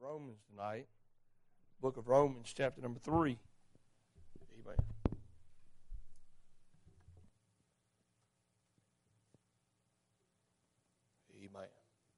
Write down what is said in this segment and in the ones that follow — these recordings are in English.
Romans tonight. Book of Romans, chapter number 3. Amen. Amen.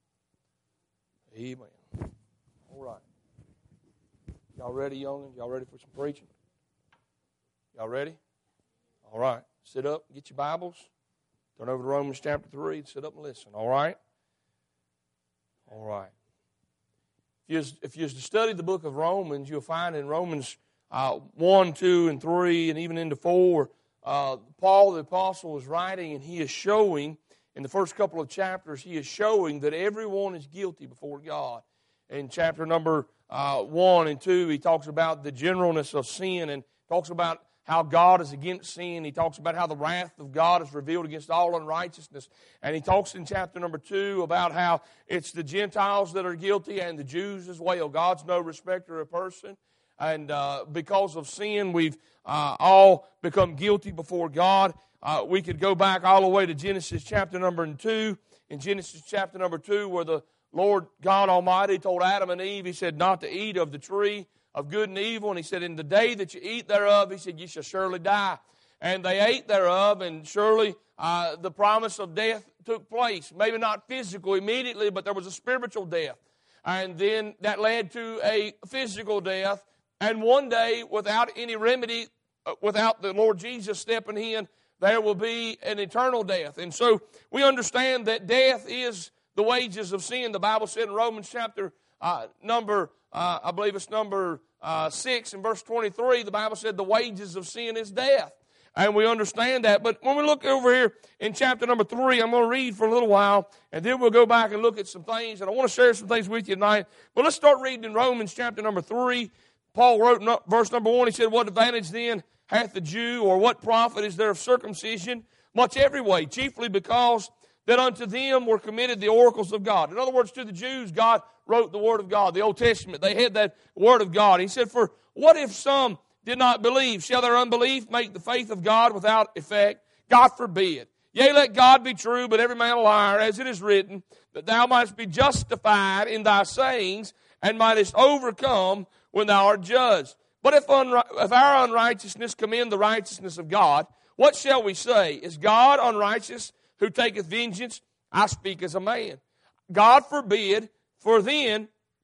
Amen. All right. Y'all ready, youngins? Y'all ready for some preaching? Y'all ready? All right. Sit up, get your Bibles. Turn over to Romans chapter 3. Sit up and listen. All right? All right. If you study the book of Romans, you'll find in Romans 1, 2, and 3, and even into 4, Paul the Apostle is writing, and he is showing, in the first couple of chapters, he is showing that everyone is guilty before God. In chapter number 1 and 2, he talks about the generalness of sin and talks about how God is against sin. He talks about how the wrath of God is revealed against all unrighteousness. And he talks in chapter number 2 about how it's the Gentiles that are guilty and the Jews as well. God's no respecter of person. And because of sin, we've all become guilty before God. We could go back all the way to Genesis chapter number 2. In Genesis chapter number 2, where the Lord God Almighty told Adam and Eve, He said not to eat of the tree of good and evil. And He said, in the day that you eat thereof, He said, you shall surely die. And they ate thereof, and surely the promise of death took place. Maybe not physical immediately, but there was a spiritual death. And then that led to a physical death. And one day, without any remedy, without the Lord Jesus stepping in, there will be an eternal death. And so we understand that death is the wages of sin. The Bible said in Romans chapter number 6 and verse 23, the Bible said the wages of sin is death. And we understand that. But when we look over here in chapter number 3, I'm going to read for a little while, and then we'll go back and look at some things. And I want to share some things with you tonight. But let's start reading in Romans chapter number 3. Paul wrote in verse number 1, he said, what advantage then hath the Jew, or what profit is there of circumcision? Much every way, chiefly because that unto them were committed the oracles of God. In other words, to the Jews, God wrote the Word of God, the Old Testament. They had that Word of God. He said, for what if some did not believe? Shall their unbelief make the faith of God without effect? God forbid. Yea, let God be true, but every man a liar, as it is written, that thou mightest be justified in thy sayings, and mightest overcome when thou art judged. But if our unrighteousness commend the righteousness of God, what shall we say? Is God unrighteous, who taketh vengeance? I speak as a man. God forbid, for then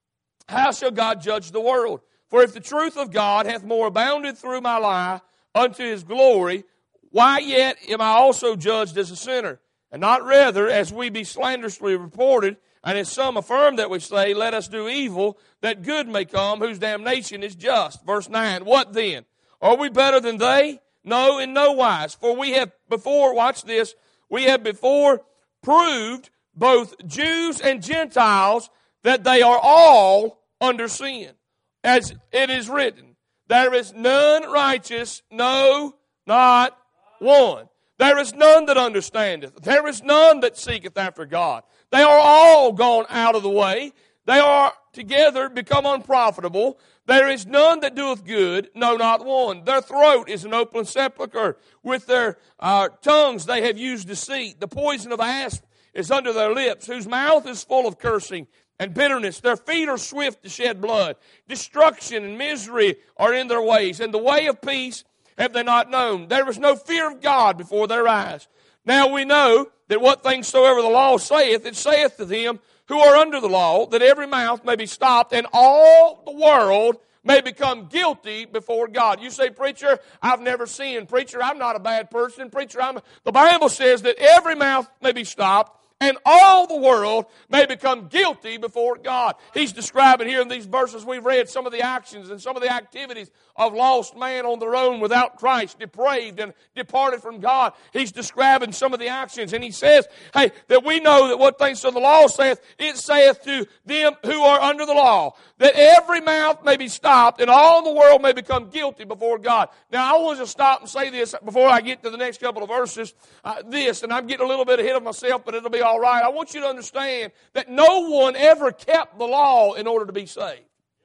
how shall God judge the world? For if the truth of God hath more abounded through my lie unto His glory, why yet am I also judged as a sinner? And not rather as we be slanderously reported, and as some affirm that we say, let us do evil, that good may come, whose damnation is just. Verse 9, what then? Are we better than they? No, in no wise. For we have before, watch this, we have before proved, both Jews and Gentiles, that they are all under sin. As it is written, there is none righteous, no, not one. There is none that understandeth. There is none that seeketh after God. They are all gone out of the way. They are together become unprofitable. There is none that doeth good, no, not one. Their throat is an open sepulchre. With their tongues they have used deceit. The poison of asp is under their lips, whose mouth is full of cursing and bitterness. Their feet are swift to shed blood. Destruction and misery are in their ways, and the way of peace have they not known. There is no fear of God before their eyes. Now we know that what things soever the law saith, it saith to them who are under the law, that every mouth may be stopped, and all the world may become guilty before God. You say, preacher, I've never sinned. Preacher, I'm not a bad person. Preacher, the Bible says that every mouth may be stopped, and all the world may become guilty before God. He's describing here in these verses we've read some of the actions and some of the activities of lost man on their own without Christ, depraved and departed from God. He's describing some of the actions, and he says, hey, that we know that what things so the law saith, it saith to them who are under the law, that every mouth may be stopped and all the world may become guilty before God. Now, I want to stop and say this before I get to the next couple of verses, and I'm getting a little bit ahead of myself, but it'll be all right. I want you to understand that no one ever kept the law in order to be saved.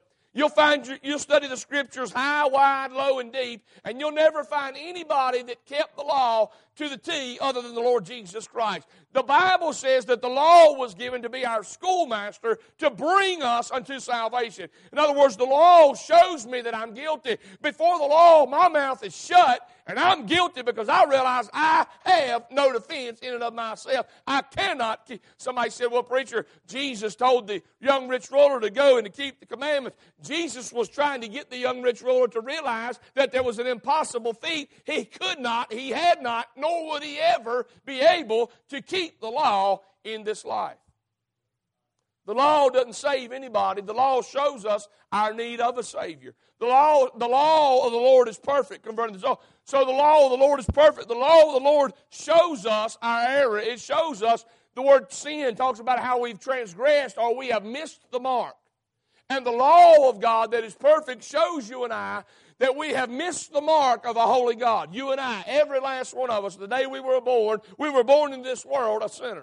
You'll study the Scriptures high, wide, low, and deep, and you'll never find anybody that kept the law to the T other than the Lord Jesus Christ. The Bible says that the law was given to be our schoolmaster to bring us unto salvation. In other words, the law shows me that I'm guilty. Before the law, my mouth is shut, and I'm guilty because I realize I have no defense in and of myself. I cannot. Somebody said, well, preacher, Jesus told the young rich ruler to go and to keep the commandments. Jesus was trying to get the young rich ruler to realize that there was an impossible feat. He could not, he had not, nor would he ever be able to keep the law in this life. The law doesn't save anybody. The law shows us our need of a Savior. The law of the Lord is perfect. So the law of the Lord is perfect. The law of the Lord shows us our error. It shows us the word sin talks about how we've transgressed or we have missed the mark. And the law of God that is perfect shows you and I that we have missed the mark of a holy God. You and I, every last one of us, the day we were born in this world a sinner.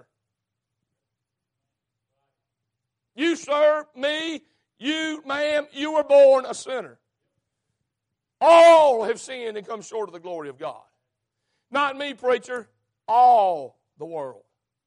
You, sir, me, you, ma'am, you were born a sinner. All have sinned and come short of the glory of God. Not me, preacher, all the world.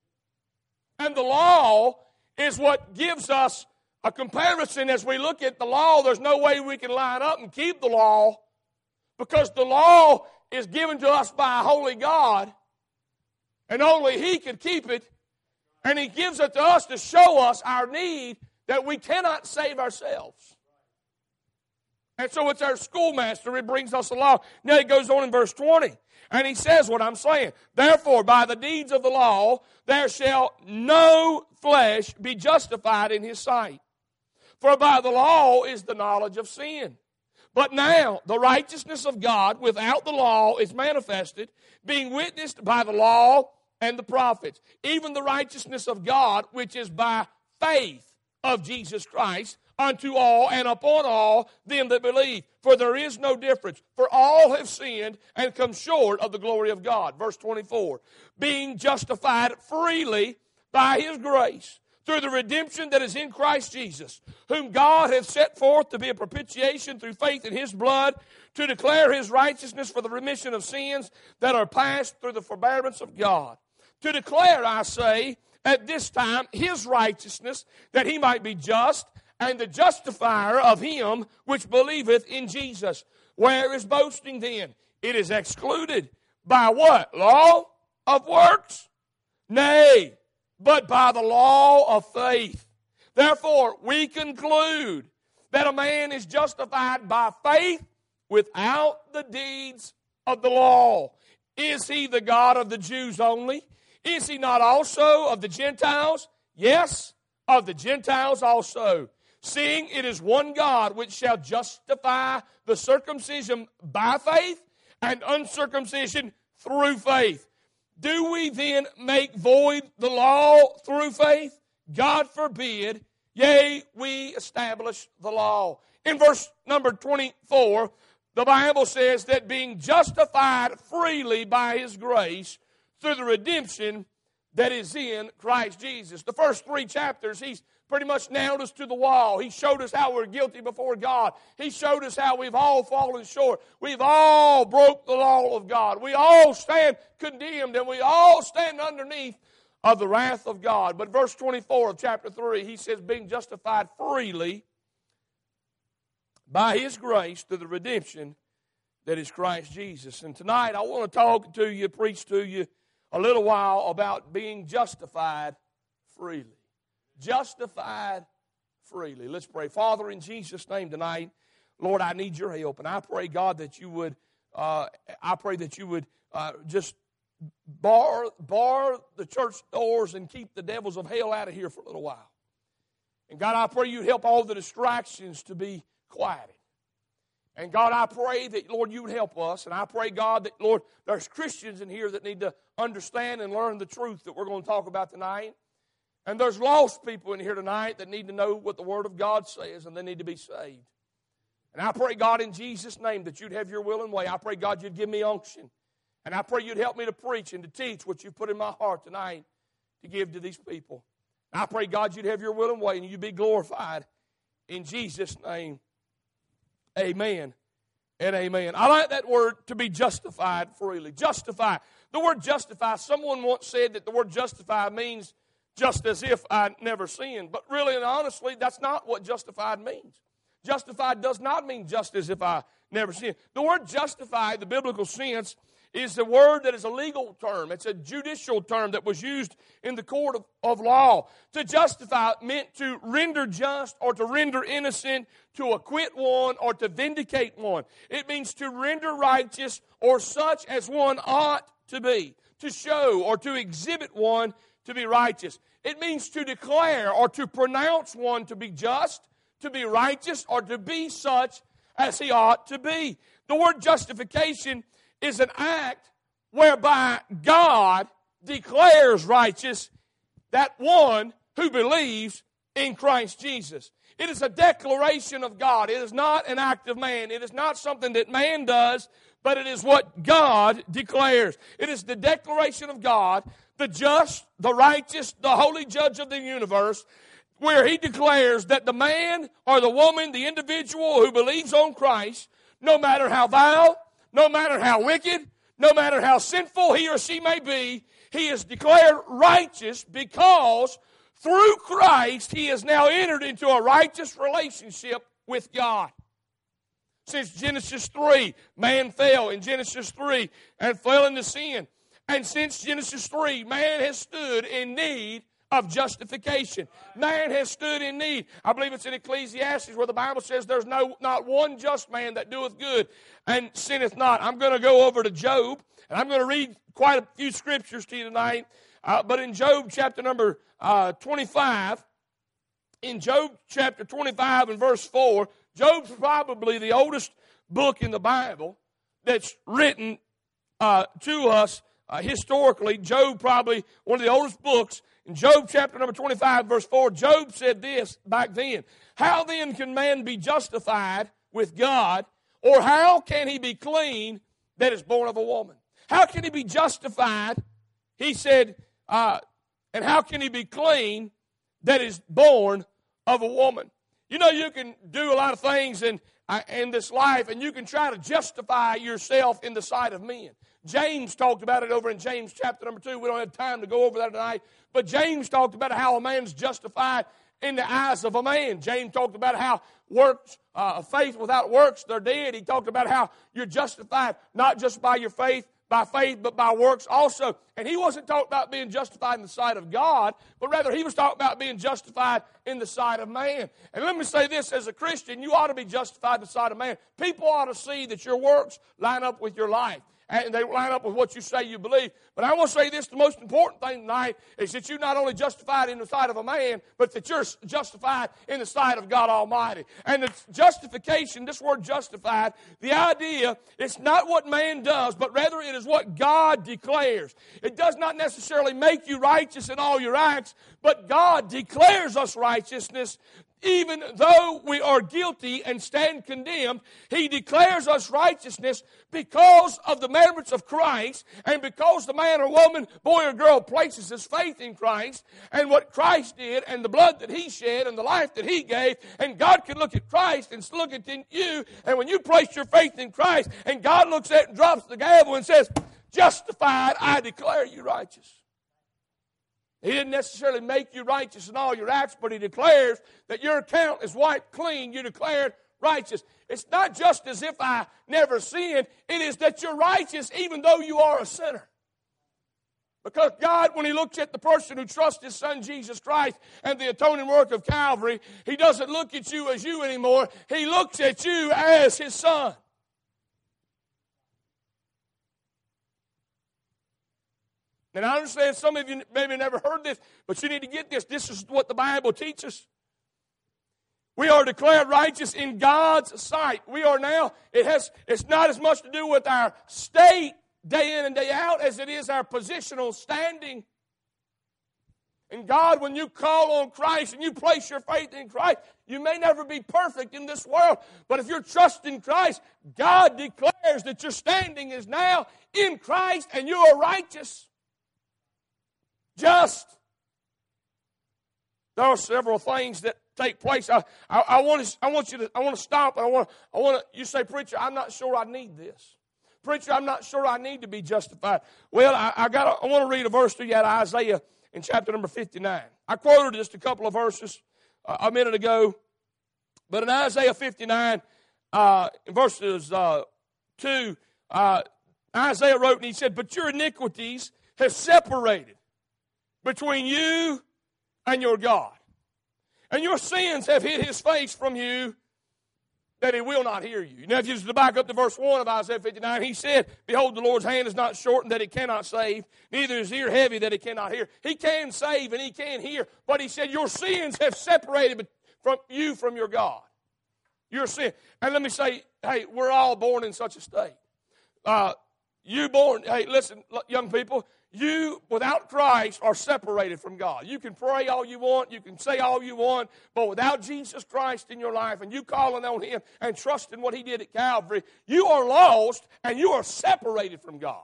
And the law is what gives us a comparison. As we look at the law, there's no way we can line up and keep the law because the law is given to us by a holy God and only He can keep it, and He gives it to us to show us our need that we cannot save ourselves. And so it's our schoolmaster. It brings us along. Now he goes on in verse 20. And he says what I'm saying. Therefore, by the deeds of the law, there shall no flesh be justified in his sight. For by the law is the knowledge of sin. But now the righteousness of God without the law is manifested, being witnessed by the law and the prophets. Even the righteousness of God, which is by faith of Jesus Christ, unto all and upon all them that believe. For there is no difference. For all have sinned and come short of the glory of God. Verse 24. Being justified freely by His grace, through the redemption that is in Christ Jesus, whom God hath set forth to be a propitiation through faith in His blood, to declare His righteousness for the remission of sins that are passed through the forbearance of God. To declare, I say, at this time His righteousness, that He might be just, and the justifier of him which believeth in Jesus. Where is boasting then? It is excluded. By what? Law of works? Nay, but by the law of faith. Therefore, we conclude that a man is justified by faith without the deeds of the law. Is he the God of the Jews only? Is he not also of the Gentiles? Yes, of the Gentiles also. Seeing it is one God which shall justify the circumcision by faith and uncircumcision through faith. Do we then make void the law through faith? God forbid. Yea, we establish the law. In verse number 24, the Bible says that being justified freely by His grace through the redemption that is in Christ Jesus. The first 3 chapters, He's pretty much nailed us to the wall. He showed us how we're guilty before God. He showed us how we've all fallen short. We've all broke the law of God. We all stand condemned, and we all stand underneath of the wrath of God. But verse 24 of chapter 3, he says, being justified freely by His grace through the redemption that is Christ Jesus. And tonight I want to talk to you, preach to you a little while about being justified freely. Justified freely. Let's pray. Father, in Jesus' name tonight, Lord, I need your help. And I pray, God, that you would, just bar the church doors and keep the devils of hell out of here for a little while. And God, I pray you'd help all the distractions to be quieted. And God, I pray that, Lord, you would help us. And I pray, God, that, Lord, there's Christians in here that need to understand and learn the truth that we're going to talk about tonight. And there's lost people in here tonight that need to know what the Word of God says, and they need to be saved. And I pray, God, in Jesus' name, that you'd have your will and way. I pray, God, you'd give me unction. And I pray you'd help me to preach and to teach what you've put in my heart tonight to give to these people. And I pray, God, you'd have your will and way, and you'd be glorified. In Jesus' name, amen and amen. I like that word, to be justified freely. Justify. The word justify, someone once said that the word justify means just as if I never sinned. But really and honestly, that's not what justified means. Justified does not mean just as if I never sinned. The word justify, the biblical sense, is a word that is a legal term. It's a judicial term that was used in the court of law. To justify meant to render just or to render innocent, to acquit one or to vindicate one. It means to render righteous or such as one ought to be, to show or to exhibit one to be righteous. It means to declare or to pronounce one to be just, to be righteous, or to be such as he ought to be. The word justification is an act whereby God declares righteous that one who believes in Christ Jesus. It is a declaration of God. It is not an act of man. It is not something that man does, but it is what God declares. It is the declaration of God, the just, the righteous, the holy judge of the universe, where he declares that the man or the woman, the individual who believes on Christ, no matter how vile, no matter how wicked, no matter how sinful he or she may be, he is declared righteous because through Christ he has now entered into a righteous relationship with God. Since Genesis 3, man fell in Genesis 3 and fell into sin. And since Genesis 3, man has stood in need of justification. Man has stood in need. I believe it's in Ecclesiastes where the Bible says there's not one just man that doeth good and sinneth not. I'm going to go over to Job, and I'm going to read quite a few scriptures to you tonight. But in Job chapter number 25, in Job chapter 25 and verse 4, Job's probably the oldest book in the Bible that's written to us historically. Job probably one of the oldest books. In Job chapter number 25, verse 4, Job said this back then. How then can man be justified with God, or how can he be clean that is born of a woman? How can he be justified, he said, and how can he be clean that is born of a woman? You know, you can do a lot of things in this life, and you can try to justify yourself in the sight of men. James talked about it over in James chapter number 2. We don't have time to go over that tonight. But James talked about how a man's justified in the eyes of a man. James talked about how works, faith without works, they're dead. He talked about how you're justified not just by your faith, but by works also. And he wasn't talking about being justified in the sight of God, but rather he was talking about being justified in the sight of man. And let me say this, as a Christian, you ought to be justified in the sight of man. People ought to see that your works line up with your life. And they line up with what you say you believe. But I want to say this, the most important thing tonight is that you're not only justified in the sight of a man, but that you're justified in the sight of God Almighty. And the justification, this word justified, the idea, it's not what man does, but rather it is what God declares. It does not necessarily make you righteous in all your acts, but God declares us righteousness. Even though we are guilty and stand condemned, He declares us righteousness because of the merits of Christ and because the man or woman, boy or girl places his faith in Christ and what Christ did and the blood that He shed and the life that He gave. And God can look at Christ and look at you, and when you place your faith in Christ and God looks at it and drops the gavel and says, "Justified, I declare you righteous." He didn't necessarily make you righteous in all your acts, but He declares that your account is wiped clean. You're declared righteous. It's not just as if I never sinned. It is that you're righteous even though you are a sinner. Because God, when He looks at the person who trusts His Son Jesus Christ and the atoning work of Calvary, He doesn't look at you as you anymore. He looks at you as His Son. And I understand some of you maybe never heard this, but you need to get this. This is what the Bible teaches. We are declared righteous in God's sight. We are now, it's not as much to do with our state day in and day out as it is our positional standing. And God, when you call on Christ and you place your faith in Christ, you may never be perfect in this world, but if you're trusting Christ, God declares that your standing is now in Christ and you are righteous. Just. There are several things that take place. I want to stop. You say, preacher, I'm not sure I need this. Preacher, I'm not sure I need to be justified. Well, I want to read a verse to you out of Isaiah in chapter number 59. I quoted just a couple of verses a minute ago. But in Isaiah 59, in verses 2, Isaiah wrote and he said, but your iniquities have separated between you and your God. And your sins have hid his face from you, that he will not hear you. Now, if you just back up to verse 1 of Isaiah 59, he said, behold, the Lord's hand is not shortened that it cannot save, neither is his ear heavy that it cannot hear. He can save and he can hear, but he said, your sins have separated from your God. Your sin. And let me say, hey, we're all born in such a state. Hey, listen, young people, you, without Christ, are separated from God. You can pray all you want, you can say all you want, but without Jesus Christ in your life and you calling on him and trusting what he did at Calvary, you are lost and you are separated from God.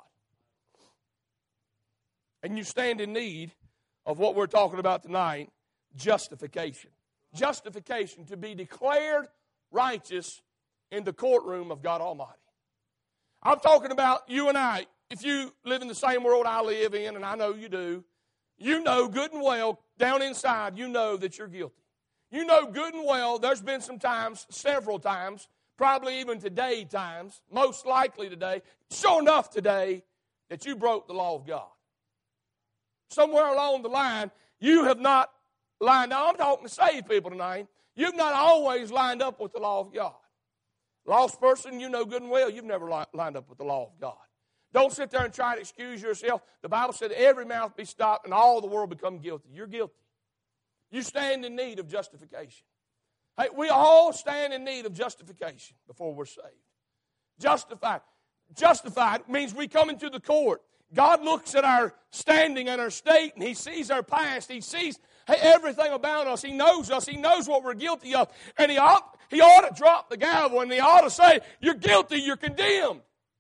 And you stand in need of what we're talking about tonight, justification. Justification, to be declared righteous in the courtroom of God Almighty. I'm talking about you and I. If you live in the same world I live in, and I know you do, you know good and well, down inside, you know that you're guilty. You know good and well, there's been some times, several times, probably even today times, most likely today, sure enough today, that you broke the law of God. Somewhere along the line, you have not lined up. I'm talking to saved people tonight. You've not always lined up with the law of God. Lost person, you know good and well, you've never lined up with the law of God. Don't sit there and try to excuse yourself. The Bible said every mouth be stopped and all the world become guilty. You're guilty. You stand in need of justification. Hey, we all stand in need of justification before we're saved. Justified. Justified means we come into the court. God looks at our standing and our state, and he sees our past. He sees everything about us. He knows us. He knows what we're guilty of. And he ought to drop the gavel, and he ought to say, you're guilty, you're condemned.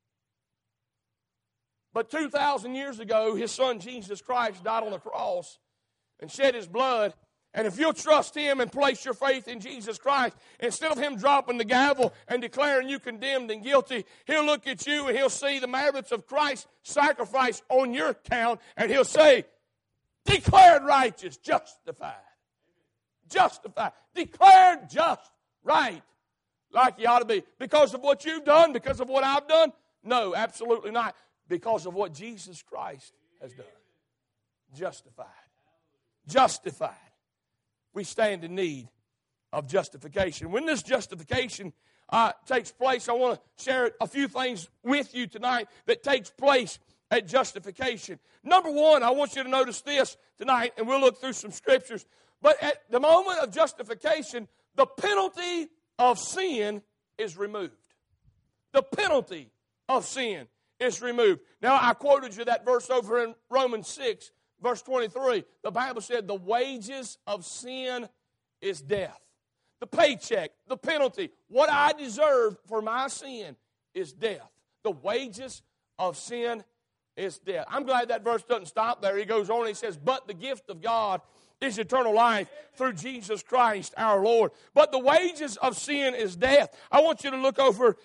But 2,000 years ago, his son Jesus Christ died on the cross and shed his blood. And if you'll trust him and place your faith in Jesus Christ, instead of him dropping the gavel and declaring you condemned and guilty, he'll look at you and he'll see the merits of Christ's sacrifice on your account, and he'll say, declared righteous, justified. Justified. Declared just, right, like you ought to be. Because of what you've done, because of what I've done? No, absolutely not. Because of what Jesus Christ has done. Justified. Justified. We stand in need of justification. When this justification takes place, I want to share a few things with you tonight that takes place at justification. Number one, I want you to notice this tonight, and we'll look through some scriptures. But at the moment of justification, the penalty of sin is removed. The penalty of sin is removed. Now, I quoted you that verse over in Romans 6, verse 23. The Bible said the wages of sin is death. The paycheck, the penalty, what I deserve for my sin is death. The wages of sin is death. I'm glad that verse doesn't stop there. He goes on and he says, but the gift of God is eternal life through Jesus Christ our Lord. But the wages of sin is death. I want you to look over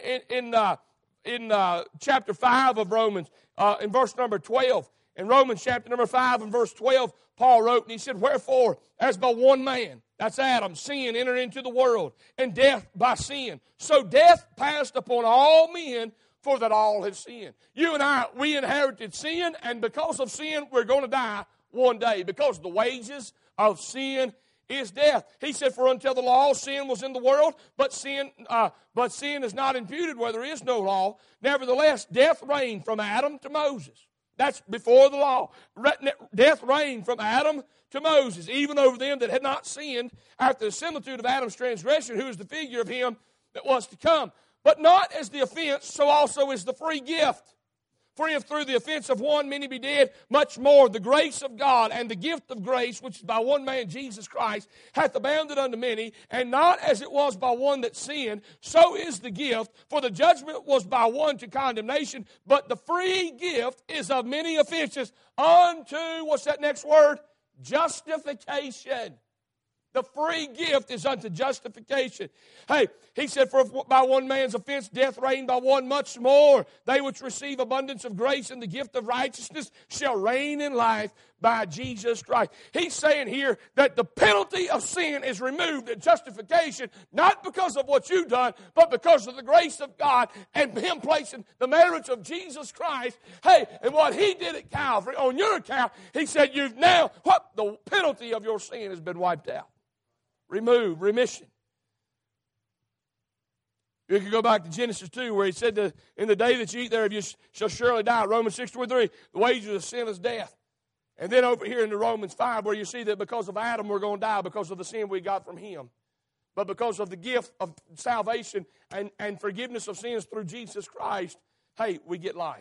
in chapter 5 of Romans, in verse number 12. In Romans chapter number 5 and verse 12, Paul wrote, and he said, wherefore, as by one man, that's Adam, sin entered into the world, and death by sin. So death passed upon all men, for that all have sinned. You and I, we inherited sin, and because of sin, we're going to die one day, because the wages of sin is death. He said, for until the law, sin was in the world, but sin is not imputed where there is no law. Nevertheless, death reigned from Adam to Moses. That's before the law. Death reigned from Adam to Moses, even over them that had not sinned, after the similitude of Adam's transgression, who is the figure of him that was to come. But not as the offense, so also is the free gift. For if through the offense of one many be dead, much more the grace of God and the gift of grace, which is by one man Jesus Christ, hath abounded unto many, and not as it was by one that sinned, so is the gift. For the judgment was by one to condemnation, but the free gift is of many offenses unto, what's that next word? Justification. The free gift is unto justification. Hey, he said, for if by one man's offense death reigned by one, much more they which receive abundance of grace and the gift of righteousness shall reign in life by Jesus Christ. He's saying here that the penalty of sin is removed at justification, not because of what you've done, but because of the grace of God and Him placing the merits of Jesus Christ. Hey, and what He did at Calvary on your account, He said, you've now, the penalty of your sin has been wiped out. Remove, remission. You can go back to Genesis 2 where He said, in the day that you eat thereof you shall surely die. Romans 6:23, the wages of sin is death. And then over here in the Romans 5 where you see that because of Adam we're going to die because of the sin we got from him. But because of the gift of salvation and forgiveness of sins through Jesus Christ, hey, we get life.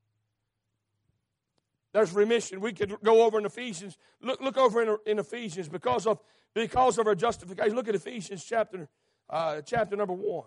There's remission. We could go over in Ephesians. Look over in Ephesians because of our justification. Look at Ephesians chapter number 1.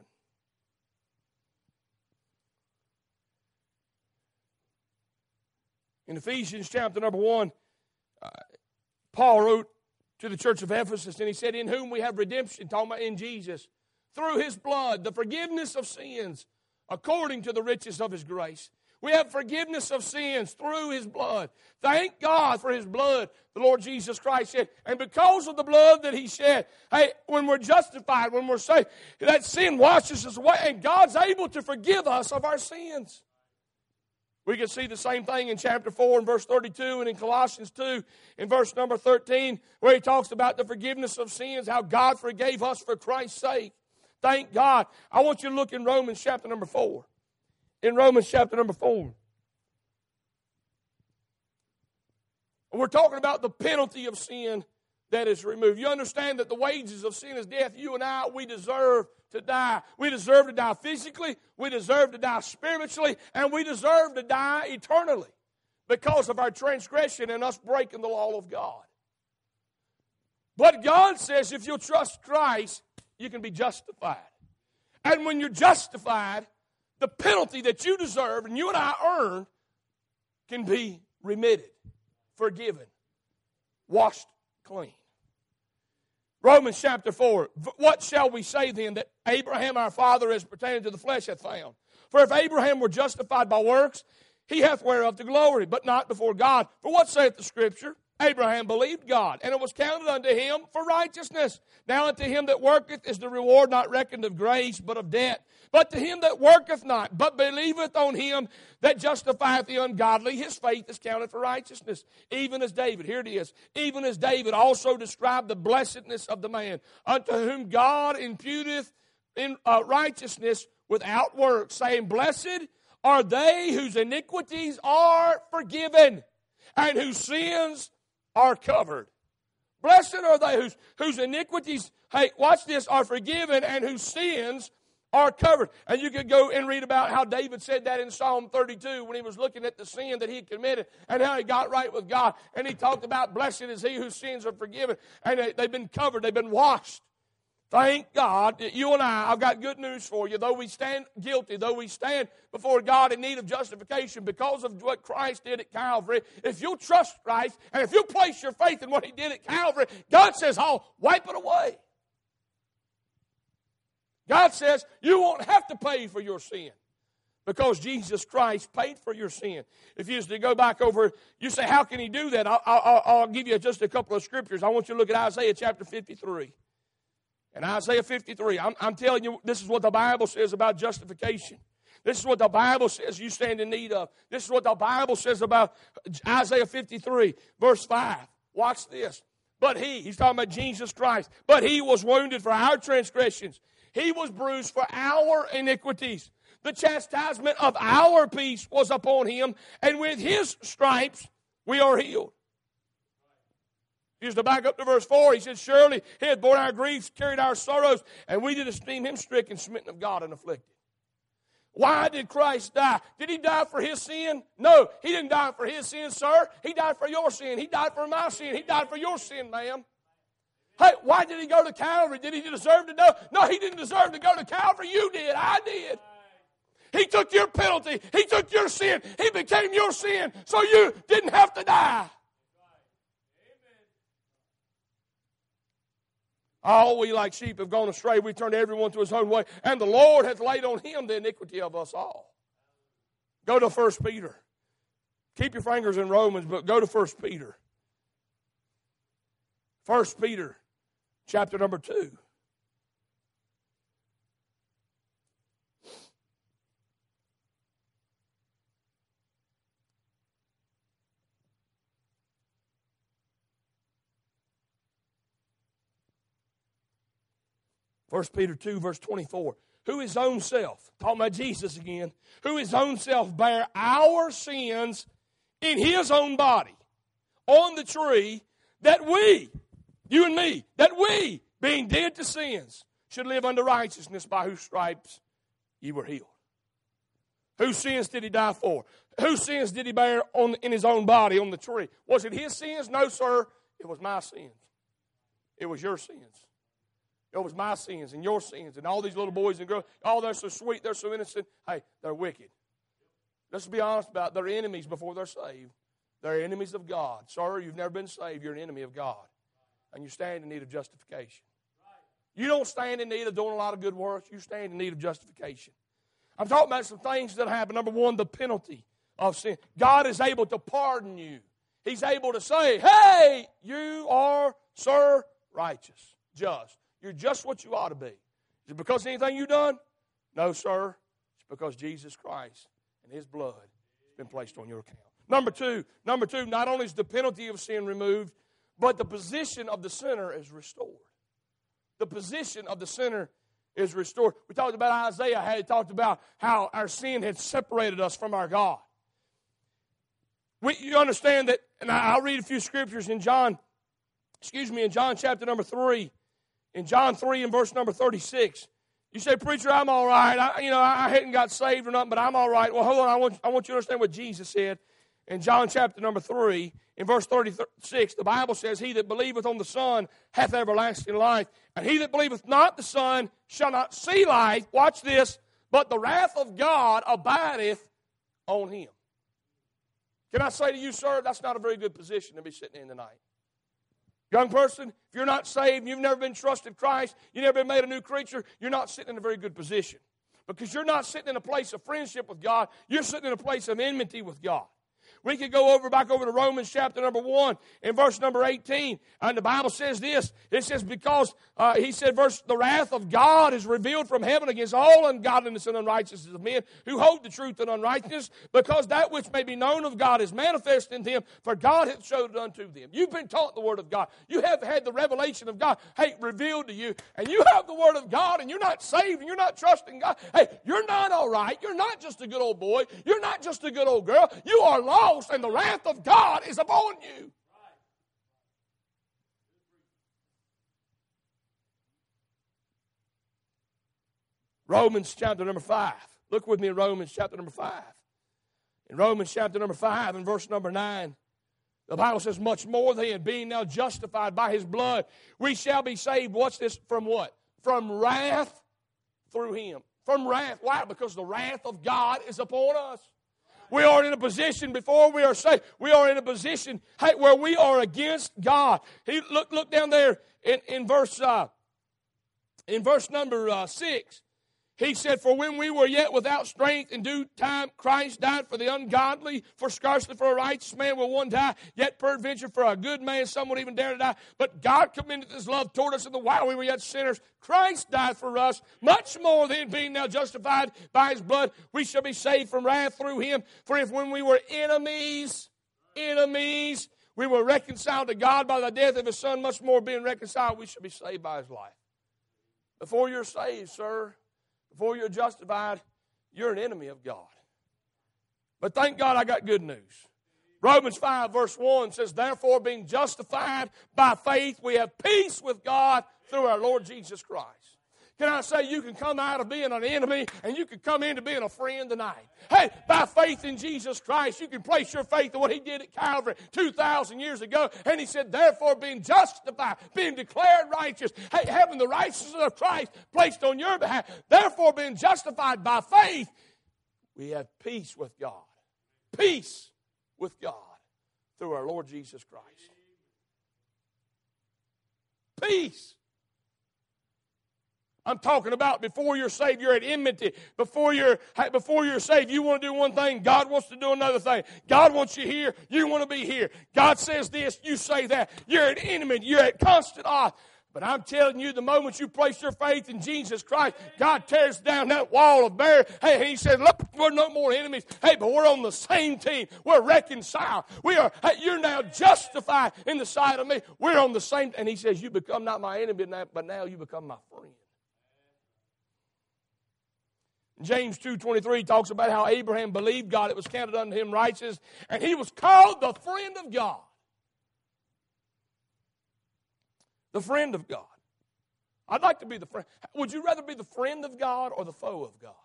In Ephesians chapter number 1, Paul wrote to the church of Ephesus, and he said, in whom we have redemption, talking about in Jesus, through His blood, the forgiveness of sins, according to the riches of His grace. We have forgiveness of sins through His blood. Thank God for His blood, the Lord Jesus Christ shed. And because of the blood that He shed, hey, when we're justified, when we're saved, that sin washes us away, and God's able to forgive us of our sins. We can see the same thing in chapter 4 and verse 32 and in Colossians 2 in verse number 13 where he talks about the forgiveness of sins, how God forgave us for Christ's sake. Thank God. I want you to look in Romans chapter number 4. In Romans chapter number 4. We're talking about the penalty of sin that is removed. You understand that the wages of sin is death. You and I, we deserve to die. We deserve to die physically, we deserve to die spiritually, and we deserve to die eternally because of our transgression and us breaking the law of God. But God says if you'll trust Christ, you can be justified. And when you're justified, the penalty that you deserve and you and I earned can be remitted, forgiven, washed clean. Romans chapter 4, what shall we say then that Abraham our father as pertaining to the flesh hath found? For if Abraham were justified by works, he hath whereof to glory, but not before God. For what saith the Scripture? Abraham believed God, and it was counted unto him for righteousness. Now unto him that worketh is the reward not reckoned of grace, but of debt. But to him that worketh not, but believeth on him that justifieth the ungodly, his faith is counted for righteousness. Even as David, here it is, even as David also described the blessedness of the man, unto whom God imputeth in righteousness without works, saying, blessed are they whose iniquities are forgiven, and whose sins are covered. Blessed are they whose iniquities, hey, watch this, are forgiven and whose sins are covered. And you could go and read about how David said that in Psalm 32 when he was looking at the sin that he had committed and how he got right with God. And he talked about blessed is he whose sins are forgiven. And they've been covered, they've been washed. Thank God that you and I've got good news for you. Though we stand guilty, though we stand before God in need of justification because of what Christ did at Calvary, if you'll trust Christ and if you'll place your faith in what He did at Calvary, God says, I'll wipe it away. God says you won't have to pay for your sin because Jesus Christ paid for your sin. If you used to go back over, you say, how can He do that? I'll give you just a couple of scriptures. I want you to look at Isaiah chapter 53. In Isaiah 53, I'm telling you, this is what the Bible says about justification. This is what the Bible says you stand in need of. This is what the Bible says about Isaiah 53, verse 5. Watch this. But he's talking about Jesus Christ, but He was wounded for our transgressions. He was bruised for our iniquities. The chastisement of our peace was upon Him, and with His stripes we are healed. Just to back up to verse 4, he said, surely He had borne our griefs, carried our sorrows, and we did esteem Him stricken, smitten of God, and afflicted. Why did Christ die? Did He die for His sin? No, He didn't die for His sin, sir. He died for your sin. He died for my sin. He died for your sin, ma'am. Hey, why did He go to Calvary? Did He deserve to go? No, He didn't deserve to go to Calvary. You did. I did. He took your penalty. He took your sin. He became your sin so you didn't have to die. All we like sheep have gone astray. We turned everyone to his own way. And the Lord hath laid on him the iniquity of us all. Go to 1 Peter. Keep your fingers in Romans, but go to 1 Peter. 1 Peter, chapter number 2. First Peter 2, verse 24. Who his own self, talking about Jesus again, who his own self bare our sins in his own body on the tree, that we, you and me, that we, being dead to sins, should live unto righteousness, by whose stripes ye were healed. Whose sins did he die for? Whose sins did he bear in his own body on the tree? Was it his sins? No, sir. It was my sins. It was your sins. It was my sins and your sins and all these little boys and girls. Oh, they're so sweet. They're so innocent. Hey, they're wicked. Let's be honest about it. They're enemies before they're saved. They're enemies of God. Sir, you've never been saved. You're an enemy of God. And you stand in need of justification. You don't stand in need of doing a lot of good works. You stand in need of justification. I'm talking about some things that happen. Number one, the penalty of sin. God is able to pardon you. He's able to say, hey, you are, sir, righteous, just. You're just what you ought to be. Is it because of anything you've done? No, sir. It's because Jesus Christ and his blood has been placed on your account. Number two, not only is the penalty of sin removed, but the position of the sinner is restored. The position of the sinner is restored. We talked about Isaiah, how he talked about how our sin had separated us from our God. You understand that, and I'll read a few scriptures in John chapter number 3. In John 3 and verse number 36, you say, preacher, I'm all right. I hadn't got saved or nothing, but I'm all right. Well, hold on. I want you to understand what Jesus said. In John chapter number 3, in verse 36, the Bible says, he that believeth on the Son hath everlasting life, and he that believeth not the Son shall not see life, watch this, but the wrath of God abideth on him. Can I say to you, sir, that's not a very good position to be sitting in tonight. Young person, if you're not saved, you've never been trusted Christ, you've never been made a new creature, you're not sitting in a very good position. Because you're not sitting in a place of friendship with God, you're sitting in a place of enmity with God. We could go back over to Romans chapter number 1 and verse number 18. And the Bible says this. It says, because, he said, the wrath of God is revealed from heaven against all ungodliness and unrighteousness of men who hold the truth in unrighteousness, because that which may be known of God is manifest in them, for God hath showed it unto them. You've been taught the Word of God. You have had the revelation of God, revealed to you. And you have the Word of God, and you're not saved, and you're not trusting God. Hey, you're not all right. You're not just a good old boy. You're not just a good old girl. You are lost. And the wrath of God is upon you. Romans chapter number 5. Look with me in Romans chapter number 5. In Romans chapter number 5 and verse number 9, the Bible says, much more than being now justified by his blood, we shall be saved. Watch this. From what? From wrath through him. From wrath. Why? Because the wrath of God is upon us. We are in a position before we are saved. We are in a position where we are against God. Look down there in verse number 6. He said, for when we were yet without strength, in due time Christ died for the ungodly, for scarcely for a righteous man will one die, yet peradventure for a good man some would even dare to die. But God commended his love toward us in the while we were yet sinners. Christ died for us, much more than being now justified by his blood, we shall be saved from wrath through him. For if when we were enemies, we were reconciled to God by the death of his Son, much more being reconciled, we shall be saved by his life. Before you're saved, sir, before you're justified, you're an enemy of God. But thank God I got good news. Romans 5 verse 1 says, therefore being justified by faith, we have peace with God through our Lord Jesus Christ. Can I say you can come out of being an enemy and you can come into being a friend tonight? Hey, by faith in Jesus Christ, you can place your faith in what he did at Calvary 2,000 years ago. And he said, therefore, being justified, being declared righteous, hey, having the righteousness of Christ placed on your behalf, therefore, being justified by faith, we have peace with God. Peace with God through our Lord Jesus Christ. Peace I'm talking about before you're saved, you're at enmity. Before you're saved, you want to do one thing, God wants to do another thing. God wants you here, you want to be here. God says this, you say that. You're at enmity, you're at constant odds. But I'm telling you, the moment you place your faith in Jesus Christ, God tears down that wall of barrier. Hey, He said, look, we're no more enemies. Hey, but we're on the same team. We're reconciled. You're now justified in the sight of me. We're on the same, and He says, you become not my enemy, but now you become my friend. James 2:23 talks about how Abraham believed God. It was counted unto him righteous, and he was called the friend of God. The friend of God. I'd like to be the friend. Would you rather be the friend of God or the foe of God?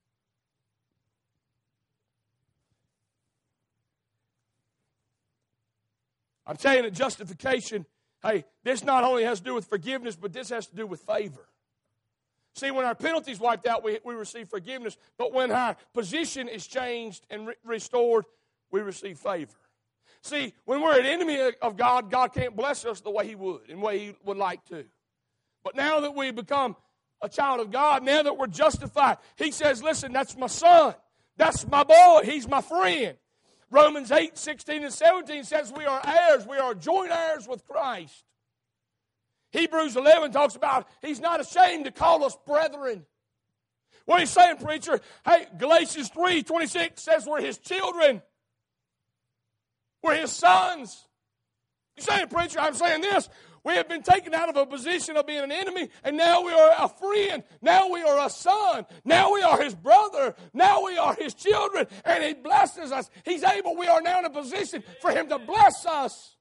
I'm telling you that justification, hey, this not only has to do with forgiveness, but this has to do with favor. See, when our penalty is wiped out, we receive forgiveness. But when our position is changed and restored, we receive favor. See, when we're an enemy of God, God can't bless us the way He would and the way He would like to. But now that we become a child of God, now that we're justified, He says, listen, that's my son. That's my boy. He's my friend. Romans 8:16 and 17 says we are heirs. We are joint heirs with Christ. Hebrews 11 talks about He's not ashamed to call us brethren. What are you saying, preacher? Hey, Galatians 3:26 says we're His children. We're His sons. You're saying, preacher, I'm saying this. We have been taken out of a position of being an enemy, and now we are a friend. Now we are a son. Now we are His brother. Now we are His children, and He blesses us. He's able. We are now in a position for Him to bless us.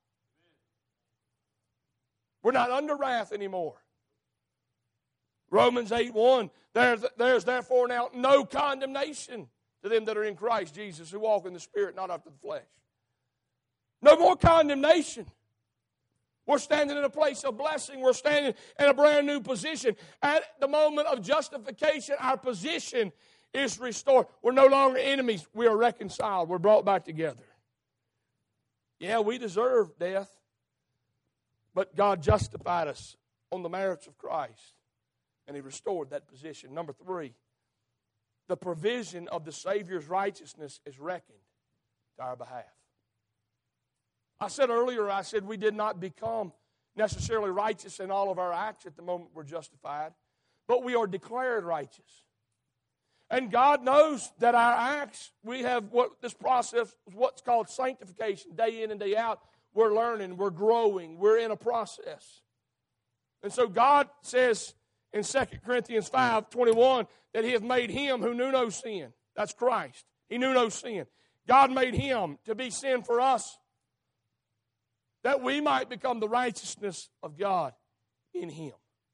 We're not under wrath anymore. Romans 8:1, there's therefore now no condemnation to them that are in Christ Jesus, who walk in the Spirit, not after the flesh. No more condemnation. We're standing in a place of blessing. We're standing in a brand new position. At the moment of justification, our position is restored. We're no longer enemies. We are reconciled. We're brought back together. Yeah, we deserve death. But God justified us on the merits of Christ. And He restored that position. Number 3, the provision of the Savior's righteousness is reckoned to our behalf. I said earlier, we did not become necessarily righteous in all of our acts at the moment we're justified, but we are declared righteous. And God knows that our acts, we have this process, what's called sanctification, day in and day out. We're learning, we're growing, we're in a process. And so God says in 2 Corinthians 5:21 that He hath made Him who knew no sin. That's Christ. He knew no sin. God made Him to be sin for us, that we might become the righteousness of God in Him.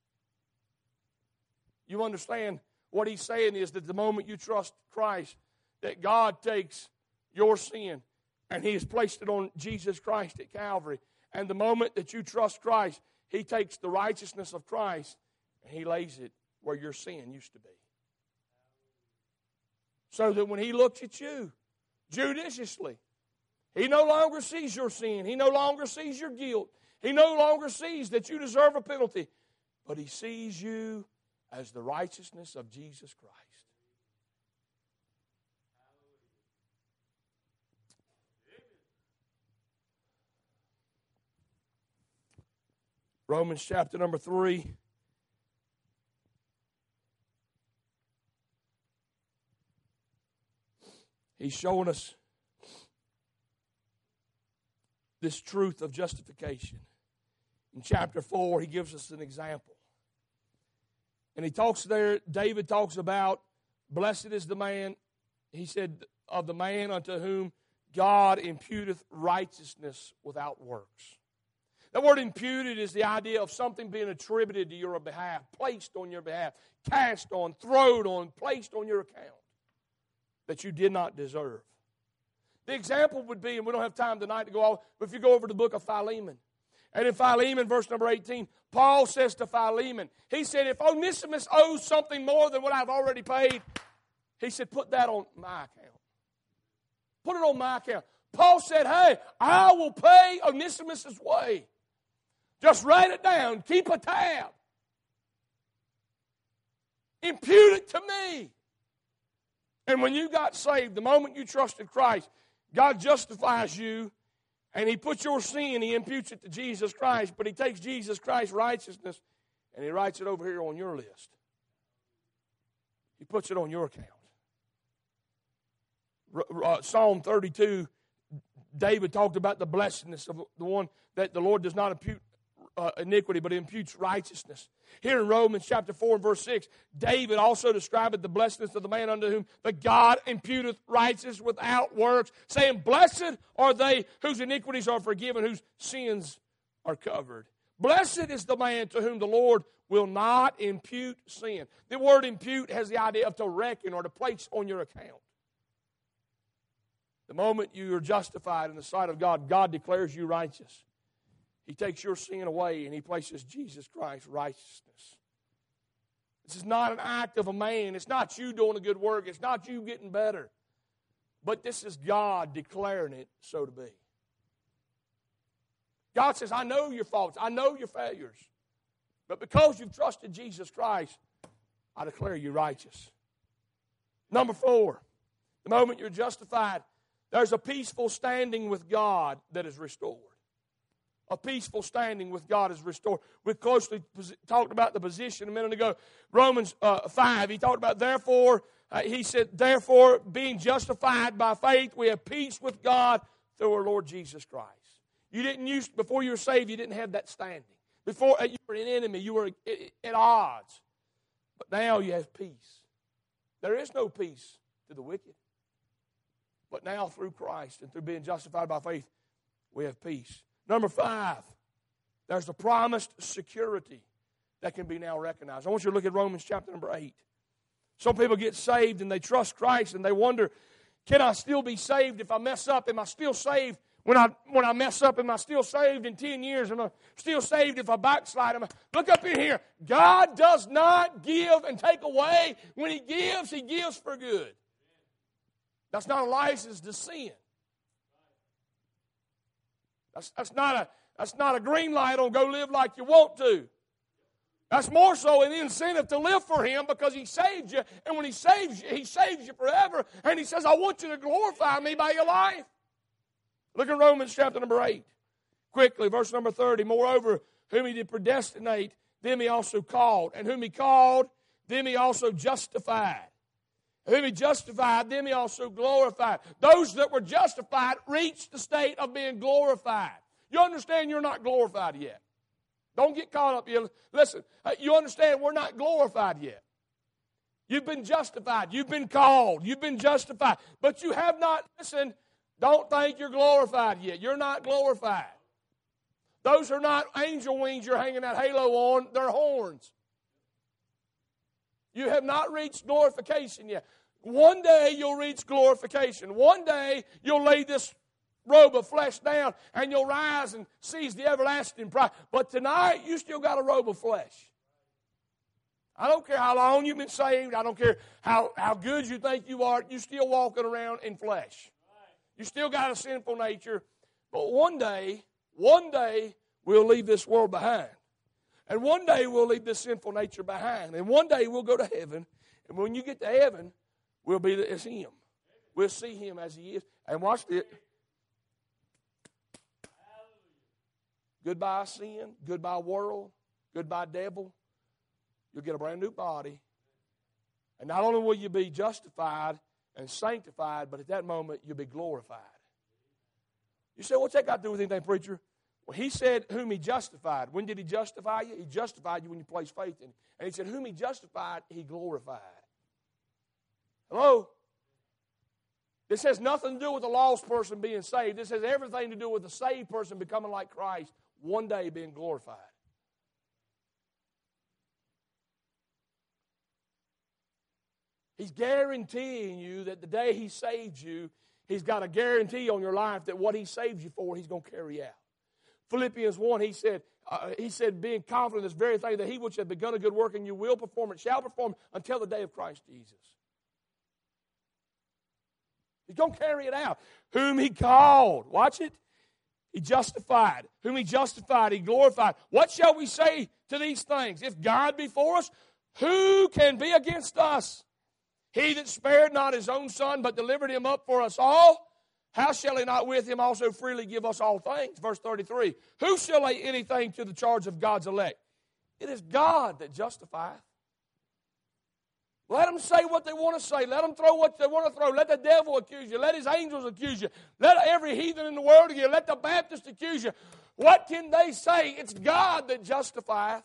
You understand what He's saying is that the moment you trust Christ, that God takes your sin and He has placed it on Jesus Christ at Calvary. And the moment that you trust Christ, He takes the righteousness of Christ and He lays it where your sin used to be. So that when He looks at you judiciously, He no longer sees your sin. He no longer sees your guilt. He no longer sees that you deserve a penalty. But He sees you as the righteousness of Jesus Christ. Romans chapter number 3. He's showing us this truth of justification. In chapter 4, he gives us an example. And he talks there, David talks about, blessed is the man, he said, of the man unto whom God imputeth righteousness without works. That word imputed is the idea of something being attributed to your behalf, placed on your behalf, cast on, thrown on, placed on your account that you did not deserve. The example would be, and we don't have time tonight to go on, but if you go over to the book of Philemon, and in Philemon, verse number 18, Paul says to Philemon, he said, if Onesimus owes something more than what I've already paid, he said, put that on my account. Put it on my account. Paul said, hey, I will pay Onesimus' way. Just write it down. Keep a tab. impute it to me. And when you got saved, the moment you trusted Christ, God justifies you, and He puts your sin, He imputes it to Jesus Christ, but He takes Jesus Christ's righteousness and He writes it over here on your list. He puts it on your account. Psalm 32, David talked about the blessedness of the one that the Lord does not impute iniquity, but imputes righteousness. Here in Romans chapter 4 and verse 6, David also described the blessedness of the man unto whom the God imputeth righteousness without works, saying, blessed are they whose iniquities are forgiven, whose sins are covered. Blessed is the man to whom the Lord will not impute sin. The word impute has the idea of to reckon or to place on your account. The moment you are justified in the sight of God, God declares you righteous. He takes your sin away and He places Jesus Christ's righteousness. This is not an act of a man. It's not you doing a good work. It's not you getting better. But this is God declaring it so to be. God says, I know your faults. I know your failures. But because you've trusted Jesus Christ, I declare you righteous. Number 4, the moment you're justified, there's a peaceful standing with God that is restored. A peaceful standing with God is restored. We closely talked about the position a minute ago. Romans 5, he talked about therefore, he said, therefore, being justified by faith, we have peace with God through our Lord Jesus Christ. You didn't before you were saved, you didn't have that standing. Before, you were an enemy. You were at odds. But now you have peace. There is no peace to the wicked. But now through Christ and through being justified by faith, we have peace. Number 5, there's the promised security that can be now recognized. I want you to look at Romans chapter number 8. Some people get saved and they trust Christ and they wonder, can I still be saved if I mess up? Am I still saved when I mess up? Am I still saved in 10 years? Am I still saved if I backslide? Look up in here. God does not give and take away. When He gives for good. That's not a license to sin. That's not a green light on go live like you want to. That's more so an incentive to live for Him because He saved you. And when He saves you forever. And He says, I want you to glorify Me by your life. Look at Romans chapter number 8. Quickly, verse number 30. Moreover, whom He did predestinate, them He also called. And whom He called, them He also justified. Whom He justified, them He also glorified. Those that were justified reached the state of being glorified. You understand you're not glorified yet. Don't get caught up here. Listen, you understand we're not glorified yet. You've been justified. You've been called. You've been justified. But you have not, listen, don't think you're glorified yet. You're not glorified. Those are not angel wings you're hanging that halo on. They're horns. You have not reached glorification yet. One day you'll reach glorification. One day you'll lay this robe of flesh down and you'll rise and seize the everlasting prize. But tonight you still got a robe of flesh. I don't care how long you've been saved. I don't care how good you think you are. You're still walking around in flesh. You still got a sinful nature. But one day we'll leave this world behind. And one day we'll leave this sinful nature behind. And one day we'll go to heaven. And when you get to heaven, we'll be as Him. We'll see Him as He is. And watch this. Goodbye sin. Goodbye world. Goodbye devil. You'll get a brand new body. And not only will you be justified and sanctified, but at that moment you'll be glorified. You say, what's that got to do with anything, preacher? Well, He said whom He justified. When did He justify you? He justified you when you placed faith in Him. And He said whom He justified, He glorified. Hello? This has nothing to do with a lost person being saved. This has everything to do with a saved person becoming like Christ, one day being glorified. He's guaranteeing you that the day He saves you, He's got a guarantee on your life that what He saved you for, He's going to carry out. Philippians 1, he said, being confident in this very thing, that He which hath begun a good work in you will perform it, shall perform it until the day of Christ Jesus. He's going to carry it out. Whom He called, watch it, He justified. Whom He justified, He glorified. What shall we say to these things? If God be for us, Who can be against us? He that spared not his own Son, but delivered him up for us all, how shall he not with him also freely give us all things? Verse 33. Who shall lay anything to the charge of God's elect? It is God that justifieth. Let them say what they want to say. Let them throw what they want to throw. Let the devil accuse you. Let his angels accuse you. Let every heathen in the world accuse you. Let the Baptist accuse you. What can they say? It's God that justifieth.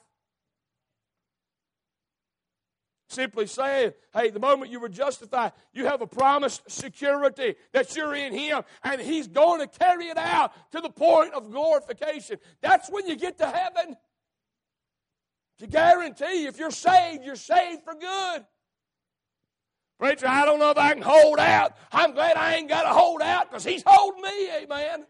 Simply saying, hey, the moment you were justified, you have a promised security that you're in Him, and He's going to carry it out to the point of glorification. That's when you get to heaven. To guarantee, if you're saved for good. Preacher, I don't know if I can hold out. I'm glad I ain't got to hold out because He's holding me, amen.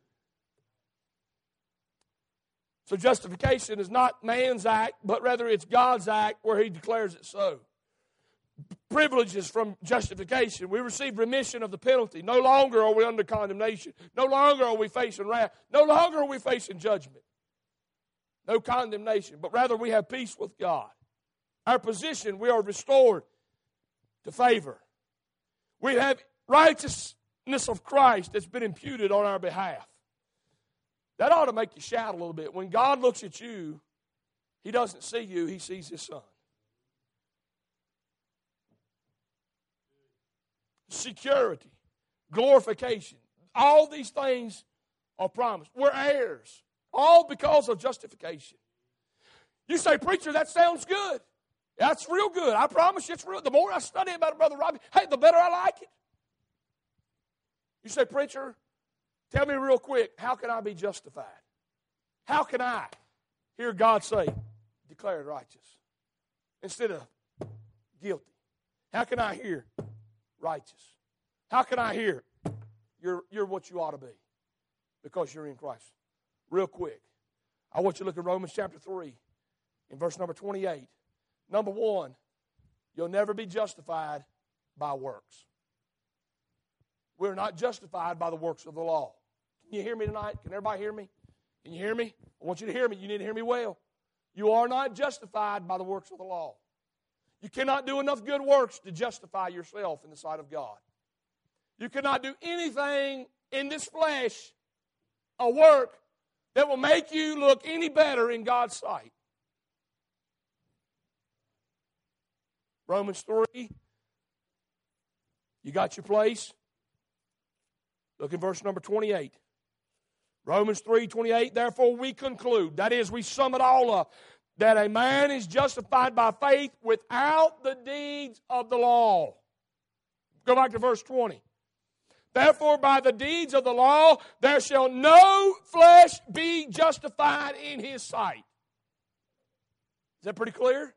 So justification is not man's act, but rather it's God's act where He declares it so. Privileges from justification. We receive remission of the penalty. No longer are we under condemnation. No longer are we facing wrath. No longer are we facing judgment. No condemnation, but rather we have peace with God. Our position, we are restored to favor. We have righteousness of Christ that's been imputed on our behalf. That ought to make you shout a little bit. When God looks at you, He doesn't see you, He sees His Son. Security, glorification, all these things are promised. We're heirs, all because of justification. You say, preacher, that sounds good. That's real good. I promise you it's real. The more I study about it, Brother Robbie, hey, the better I like it. You say, preacher, tell me real quick, how can I be justified? How can I hear God say, declared righteous, instead of guilty? How can I hear righteous? How can I hear you're what you ought to be? Because you're in Christ. Real quick, I want you to look at Romans chapter 3 in verse number 28. Number one, you'll never be justified by works. We're not justified by the works of the law. Can you hear me tonight? Can everybody hear me? Can you hear me? I want you to hear me. You need to hear me well. You are not justified by the works of the law. You cannot do enough good works to justify yourself in the sight of God. You cannot do anything in this flesh, a work, that will make you look any better in God's sight. Romans 3. You got your place? Look at verse number 28. Romans 3:28. Therefore we conclude, that is, we sum it all up, that a man is justified by faith without the deeds of the law. Go back to verse 20. Therefore, by the deeds of the law, there shall no flesh be justified in His sight. Is that pretty clear?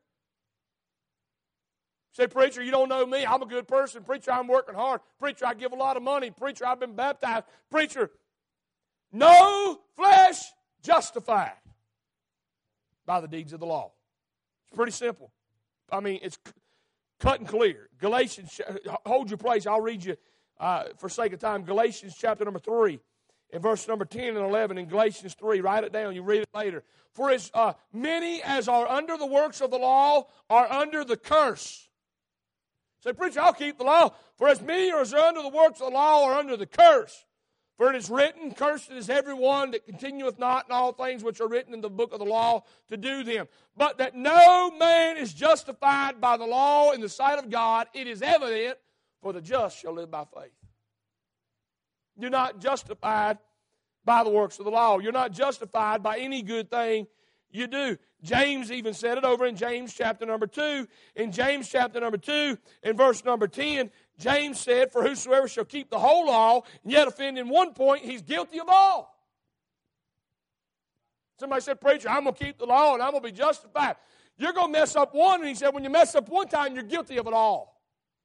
Say, preacher, you don't know me. I'm a good person. Preacher, I'm working hard. Preacher, I give a lot of money. Preacher, I've been baptized. Preacher, no flesh justified by the deeds of the law. It's pretty simple. I mean, it's cut and clear. Galatians, hold your place. I'll read you, for sake of time, Galatians chapter number 3 and verse number 10 and 11 in Galatians 3. Write it down. You read it later. For as many as are under the works of the law are under the curse. Say, preacher, I'll keep the law. For as many as are under the works of the law are under the curse. For it is written, cursed is everyone that continueth not in all things which are written in the book of the law to do them. But that no man is justified by the law in the sight of God, it is evident, for the just shall live by faith. You're not justified by the works of the law. You're not justified by any good thing you do. James even said it over in James chapter number 2. In James chapter number 2, in verse number 10, James said, for whosoever shall keep the whole law, and yet offend in one point, he's guilty of all. Somebody said, preacher, I'm going to keep the law and I'm going to be justified. You're going to mess up one, and he said, when you mess up one time, you're guilty of it all.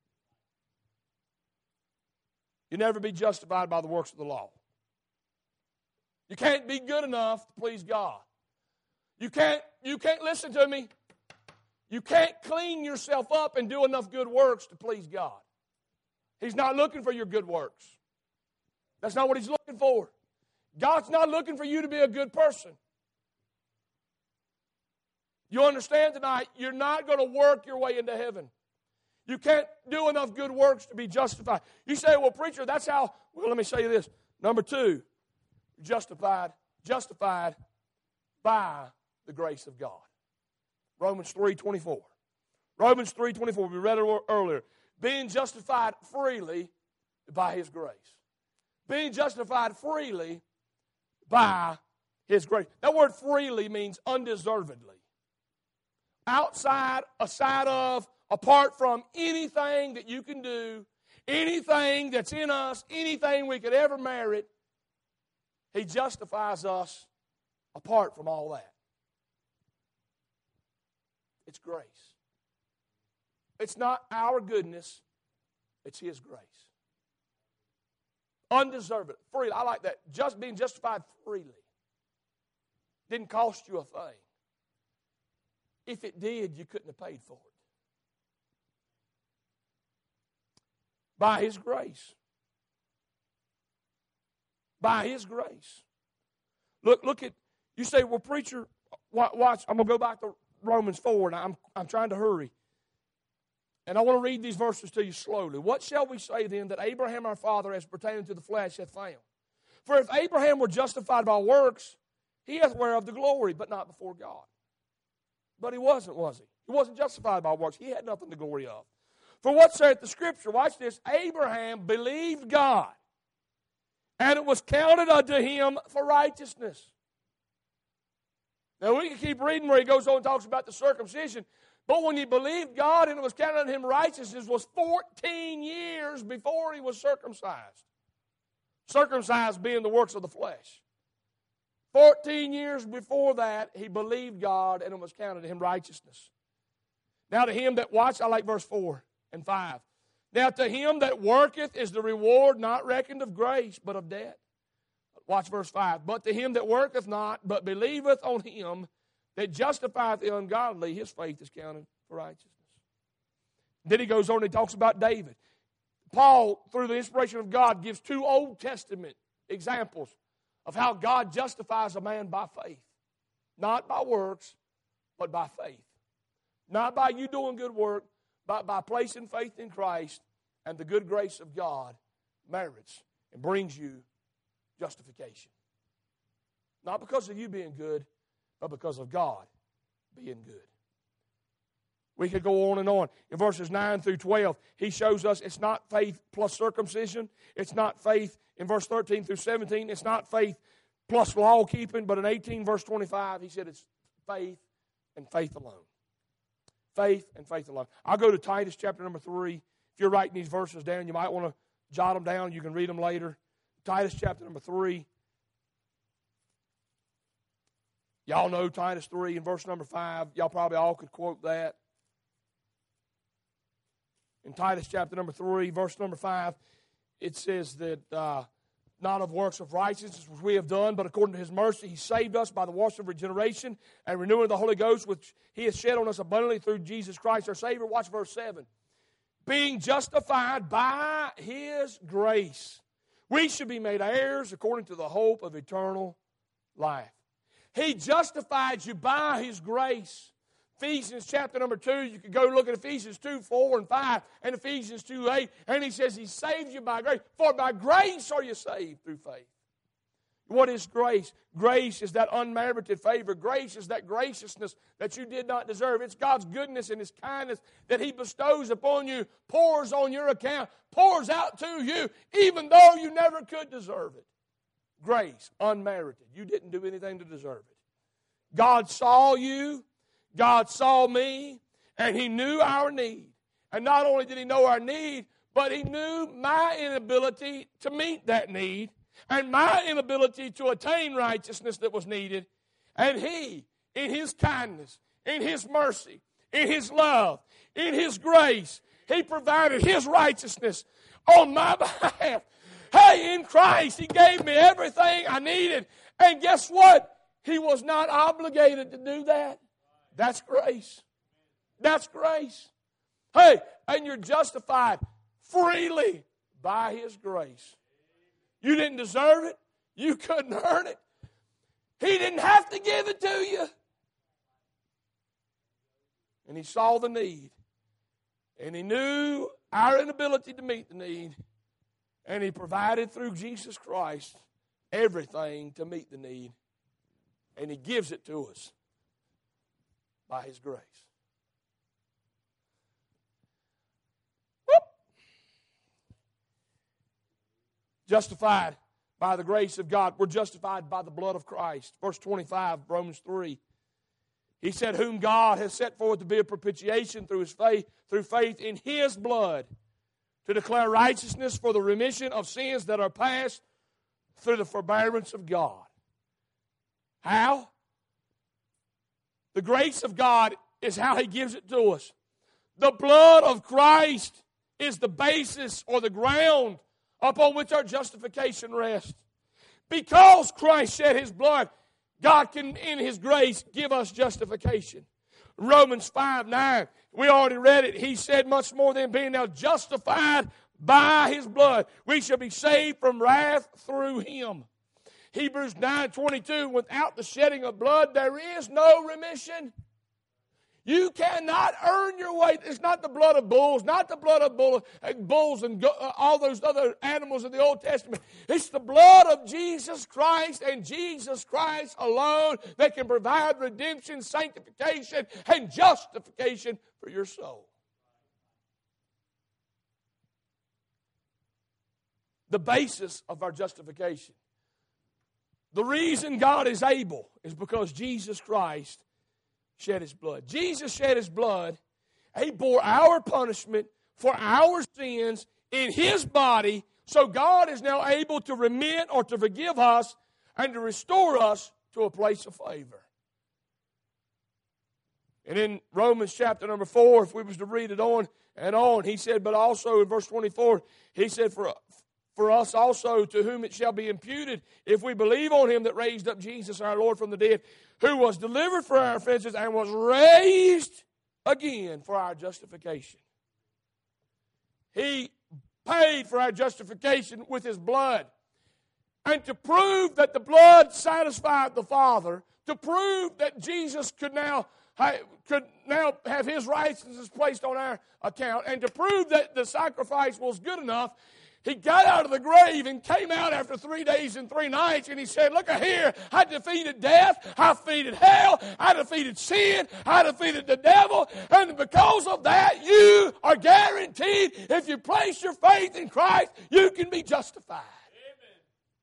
You'll never be justified by the works of the law. You can't be good enough to please God. You can't listen to me. You can't clean yourself up and do enough good works to please God. He's not looking for your good works. That's not what He's looking for. God's not looking for you to be a good person. You understand tonight, you're not going to work your way into heaven. You can't do enough good works to be justified. You say, well, preacher, that's how. Well, let me say you this. Number two, justified by the grace of God. Romans 3:24. Romans 3:24, we read it earlier. Being justified freely by His grace. Being justified freely by His grace. That word freely means undeservedly. Outside, aside of, apart from anything that you can do, anything that's in us, anything we could ever merit, He justifies us apart from all that. It's grace. It's not our goodness, it's His grace. Undeserved, freely. I like that. Just being justified freely. Didn't cost you a thing. If it did, you couldn't have paid for it. By His grace. By His grace. Look at, you say, well, preacher, watch, I'm going to go back to Romans 4, and I'm trying to hurry. And I want to read these verses to you slowly. What shall we say then that Abraham our father, as pertaining to the flesh, hath found? For if Abraham were justified by works, he hath whereof the glory, but not before God. But he wasn't, was he? He wasn't justified by works. He had nothing to glory of. For what saith the Scripture? Watch this. Abraham believed God, and it was counted unto him for righteousness. Now we can keep reading where he goes on and talks about the circumcision. But when he believed God and it was counted unto him righteousness was 14 years before he was circumcised. Circumcised being the works of the flesh. 14 years before that, he believed God and it was counted to him righteousness. Now to him that, watch, I like verse 4 and 5. Now to him that worketh is the reward not reckoned of grace, but of debt. Watch verse 5. But to him that worketh not, but believeth on him that justifieth the ungodly, his faith is counted for righteousness. Then he goes on and he talks about David. Paul, through the inspiration of God, gives two Old Testament examples of how God justifies a man by faith. Not by works, but by faith. Not by you doing good work, but by placing faith in Christ, and the good grace of God merits and brings you justification. Not because of you being good, but because of God being good. We could go on and on. In verses 9 through 12, he shows us it's not faith plus circumcision. It's not faith, in verse 13 through 17, it's not faith plus law keeping, but in 18 verse 25, he said it's faith and faith alone. Faith and faith alone. I'll go to Titus chapter number 3. If you're writing these verses down, you might want to jot them down. You can read them later. Titus chapter number 3. Y'all know Titus 3 and verse number 5. Y'all probably all could quote that. In Titus chapter number 3, verse number 5, it says that not of works of righteousness which we have done, but according to His mercy He saved us by the washing of regeneration and renewing of the Holy Ghost, which He has shed on us abundantly through Jesus Christ our Savior. Watch verse 7. Being justified by His grace, we should be made heirs according to the hope of eternal life. He justified you by His grace. Ephesians chapter number 2, you could go look at Ephesians 2, 4, and 5, and Ephesians 2, 8, and he says He saved you by grace. For by grace are you saved through faith. What is grace? Grace is that unmerited favor. Grace is that graciousness that you did not deserve. It's God's goodness and His kindness that He bestows upon you, pours on your account, pours out to you, even though you never could deserve it. Grace, unmerited. You didn't do anything to deserve it. God saw you, God saw me, and He knew our need. And not only did He know our need, but He knew my inability to meet that need and my inability to attain righteousness that was needed. And He, in His kindness, in His mercy, in His love, in His grace, He provided His righteousness on my behalf. Hey, in Christ, He gave me everything I needed. And guess what? He was not obligated to do that. That's grace. That's grace. Hey, and you're justified freely by His grace. You didn't deserve it. You couldn't earn it. He didn't have to give it to you. And He saw the need. And He knew our inability to meet the need. And He provided through Jesus Christ everything to meet the need. And He gives it to us by His grace. Whoop. Justified by the grace of God. We're justified by the blood of Christ. Verse 25, Romans 3. He said, whom God has set forth to be a propitiation through faith in His blood, to declare righteousness for the remission of sins that are past through the forbearance of God. How? The grace of God is how He gives it to us. The blood of Christ is the basis or the ground upon which our justification rests. Because Christ shed His blood, God can, in His grace, give us justification. Romans 5:9, we already read it. He said, much more than being now justified by His blood, we shall be saved from wrath through Him. Hebrews 9:22, without the shedding of blood, there is no remission. You cannot earn your way. It's not the blood of bulls, not the blood of bulls and all those other animals in the Old Testament. It's the blood of Jesus Christ and Jesus Christ alone that can provide redemption, sanctification, and justification for your soul. The basis of our justification. The reason God is able is because Jesus Christ shed His blood. Jesus shed His blood. He bore our punishment for our sins in His body, so God is now able to remit or to forgive us and to restore us to a place of favor. And in Romans chapter number 4, if we was to read it on and on, he said, but also in verse 24, he said, for us also, to whom it shall be imputed, if we believe on Him that raised up Jesus our Lord from the dead, who was delivered for our offenses and was raised again for our justification. He paid for our justification with His blood. And to prove that the blood satisfied the Father, to prove that Jesus could now have His righteousness placed on our account, and to prove that the sacrifice was good enough, He got out of the grave and came out after 3 days and 3 nights, and He said, look here, I defeated death, I defeated hell, I defeated sin, I defeated the devil, and because of that, you are guaranteed, if you place your faith in Christ, you can be justified. Amen.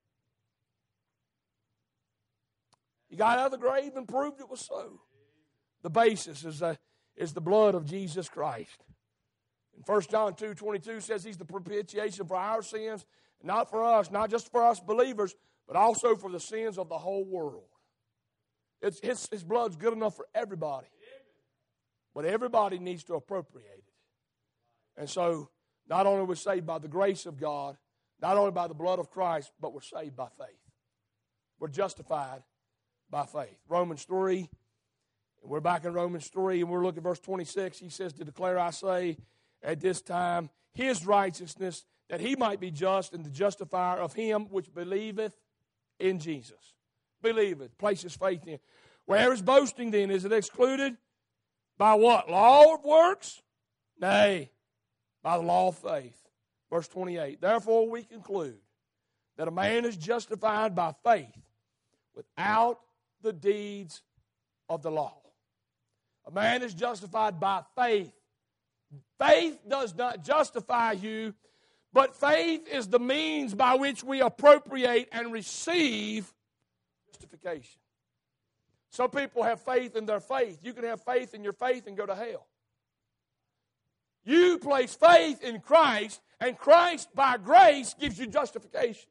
He got out of the grave and proved it was so. The basis is the blood of Jesus Christ. In 1 John 2:22 says He's the propitiation for our sins, not for us, not just for us believers, but also for the sins of the whole world. His blood's good enough for everybody. But everybody needs to appropriate it. And so, not only are we saved by the grace of God, not only by the blood of Christ, but we're saved by faith. We're justified by faith. Romans 3, and we're back in Romans 3, and we're looking at verse 26. He says, to declare, I say, at this time, His righteousness, that He might be just and the justifier of him which believeth in Jesus. Believeth, places faith in. Where is boasting then? Is it excluded? By what? Law of works? Nay, by the law of faith. Verse 28, therefore we conclude that a man is justified by faith without the deeds of the law. A man is justified by faith. Faith does not justify you, but faith is the means by which we appropriate and receive justification. Some people have faith in their faith. You can have faith in your faith and go to hell. You place faith in Christ, and Christ, by grace, gives you justification.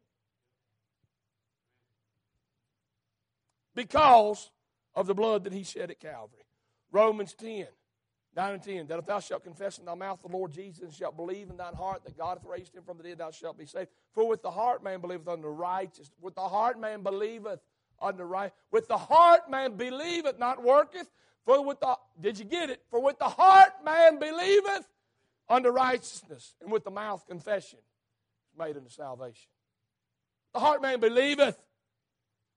Because of the blood that He shed at Calvary. Romans 10. 9 and 10, that if thou shalt confess in thy mouth the Lord Jesus, and shalt believe in thine heart that God hath raised Him from the dead, thou shalt be saved. For with the heart man believeth unto righteousness. With the heart man believeth unto right. With the heart man believeth, not worketh. For with the, did you get it? For with the heart man believeth unto righteousness, and with the mouth confession is made unto salvation. The heart man believeth,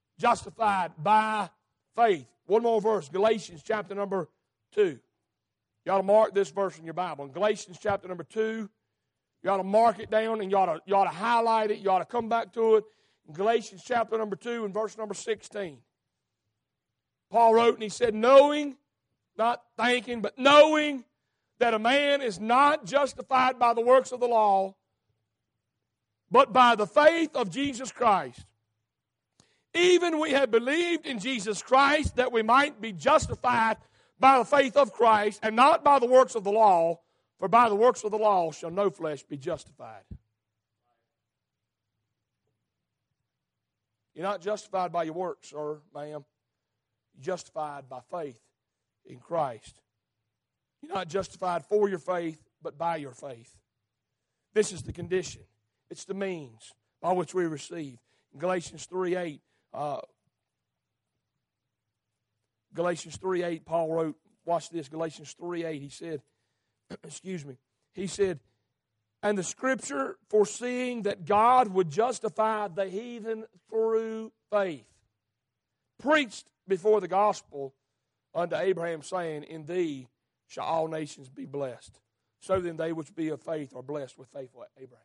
justified by faith. One more verse, Galatians chapter number 2. You ought to mark this verse in your Bible. In Galatians chapter number 2, you ought to mark it down and you ought to highlight it. You ought to come back to it. In Galatians chapter number 2 and verse number 16. Paul wrote and he said, knowing, not thinking, but knowing that a man is not justified by the works of the law, but by the faith of Jesus Christ. Even we have believed in Jesus Christ that we might be justified by the faith of Christ and not by the works of the law, for by the works of the law shall no flesh be justified. You're not justified by your works, sir, ma'am. You're justified by faith in Christ. You're not justified for your faith, but by your faith. This is the condition. It's the means by which we receive. In Galatians 3:8, Paul wrote, watch this, Galatians 3:8, he said, he said, and the Scripture, foreseeing that God would justify the heathen through faith, preached before the gospel unto Abraham, saying, in thee shall all nations be blessed. So then they which be of faith are blessed with faithful Abraham.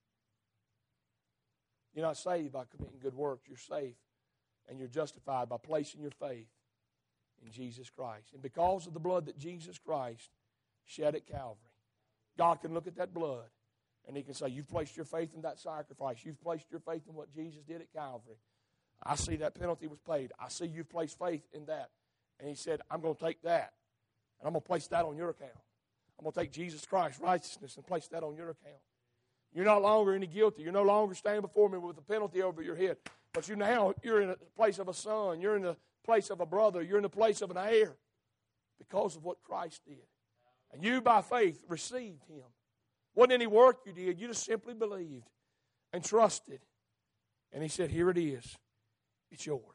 You're not saved by committing good works. You're saved and you're justified by placing your faith in Jesus Christ. And because of the blood that Jesus Christ shed at Calvary, God can look at that blood and He can say, you've placed your faith in that sacrifice. You've placed your faith in what Jesus did at Calvary. I see that penalty was paid. I see you've placed faith in that. And He said, I'm going to take that and I'm going to place that on your account. I'm going to take Jesus Christ's righteousness and place that on your account. You're no longer any guilty. You're no longer standing before me with a penalty over your head. But you're in a place of a son. You're in the place of a brother. You're in the place of an heir because of what Christ did. And you, by faith, received Him. Wasn't any work you did. You just simply believed and trusted. And He said, here it is. It's yours.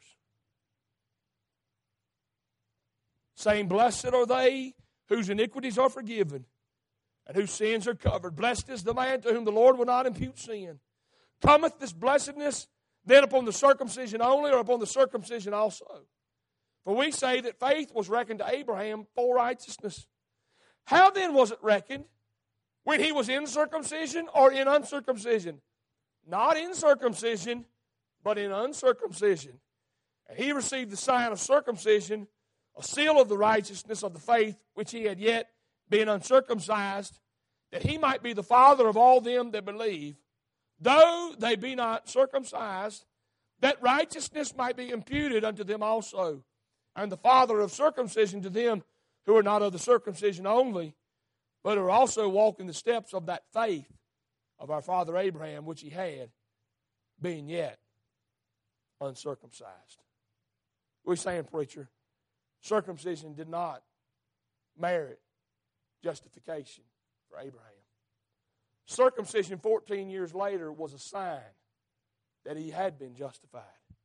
Saying, blessed are they whose iniquities are forgiven and whose sins are covered. Blessed is the man to whom the Lord will not impute sin. Cometh this blessedness then upon the circumcision only, or upon the circumcision also? For we say that faith was reckoned to Abraham for righteousness. How then was it reckoned? When he was in circumcision or in uncircumcision? Not in circumcision, but in uncircumcision. And he received the sign of circumcision, a seal of the righteousness of the faith which he had yet been uncircumcised, that he might be the father of all them that believe, though they be not circumcised, that righteousness might be imputed unto them also, and the father of circumcision to them who are not of the circumcision only, but are also walking the steps of that faith of our father Abraham, which he had, being yet uncircumcised. We're saying, preacher, circumcision did not merit justification for Abraham. Circumcision 14 years later was a sign that he had been justified.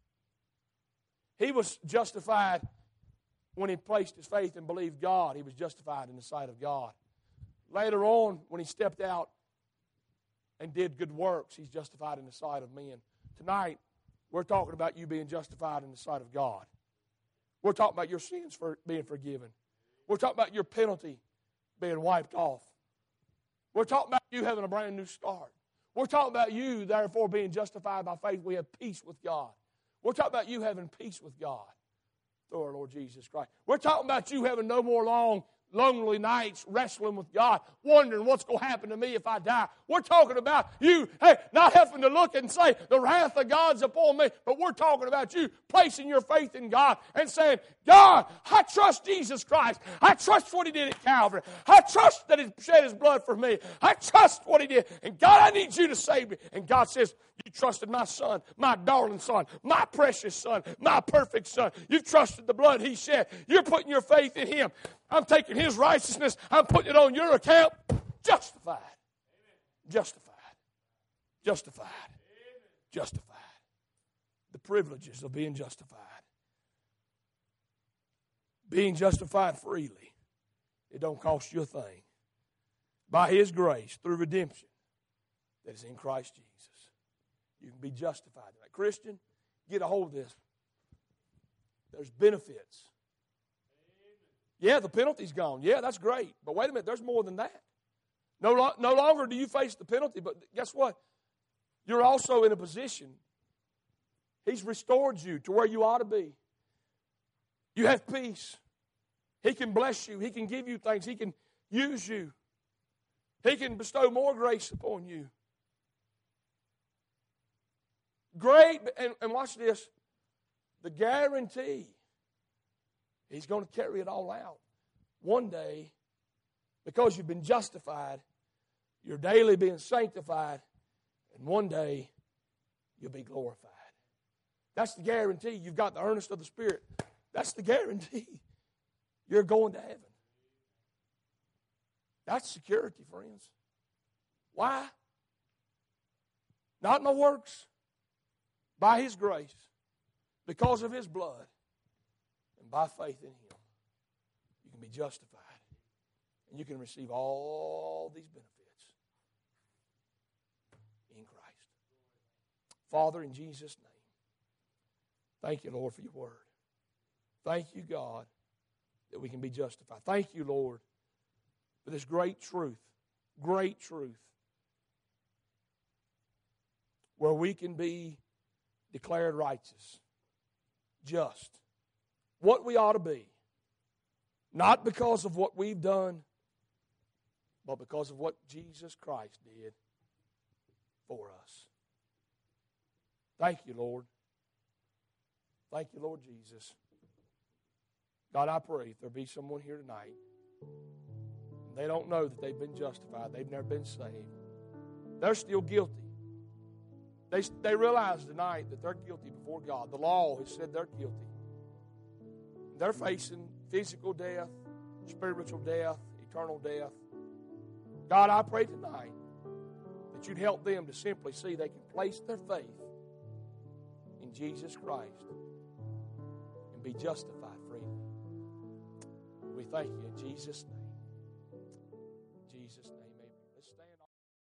He was justified when he placed his faith and believed God. He was justified in the sight of God. Later on, when he stepped out and did good works, he's justified in the sight of men. Tonight, we're talking about you being justified in the sight of God. We're talking about your sins being forgiven. We're talking about your penalty being wiped off. We're talking about you having a brand new start. We're talking about you, therefore, being justified by faith. We have peace with God. We're talking about you having peace with God through our Lord Jesus Christ. We're talking about you having no more lonely nights wrestling with God, wondering what's going to happen to me if I die. We're talking about you, not having to look and say, the wrath of God's upon me, but we're talking about you placing your faith in God and saying, God, I trust Jesus Christ. I trust what He did at Calvary. I trust that He shed His blood for me. I trust what He did. And God, I need you to save me. And God says, you trusted my son, my darling son, my precious son, my perfect son. You've trusted the blood He shed. You're putting your faith in Him. I'm taking His righteousness. I'm putting it on your account. Justified. Justified. Justified. Justified. The privileges of being justified. Being justified freely. It don't cost you a thing. By His grace, through redemption that is in Christ Jesus. You can be justified. Like, Christian, get a hold of this. There's benefits Yeah, the penalty's gone. Yeah, that's great. But wait a minute, there's more than that. No longer do you face the penalty, but guess what? You're also in a position. He's restored you to where you ought to be. You have peace. He can bless you. He can give you things. He can use you. He can bestow more grace upon you. Great, and watch this, the guarantee, He's going to carry it all out. One day, because you've been justified, you're daily being sanctified, and one day, you'll be glorified. That's the guarantee. You've got the earnest of the Spirit. That's the guarantee. You're going to heaven. That's security, friends. Why? Not in my works. By His grace. Because of His blood. And by faith in Him. You can be justified. And you can receive all these benefits. In Christ. Father, in Jesus' name. Thank you, Lord, for your word. Thank you, God, that we can be justified. Thank you, Lord, for this great truth, where we can be declared righteous, just, what we ought to be, not because of what we've done, but because of what Jesus Christ did for us. Thank you, Lord. Thank you, Lord Jesus. God, I pray if there be someone here tonight, and they don't know that they've been justified, they've never been saved, they're still guilty. They realize tonight that they're guilty before God. The law has said they're guilty. They're facing physical death, spiritual death, eternal death. God, I pray tonight that you'd help them to simply see they can place their faith in Jesus Christ and be justified freely. We thank you in Jesus' name. In Jesus' name.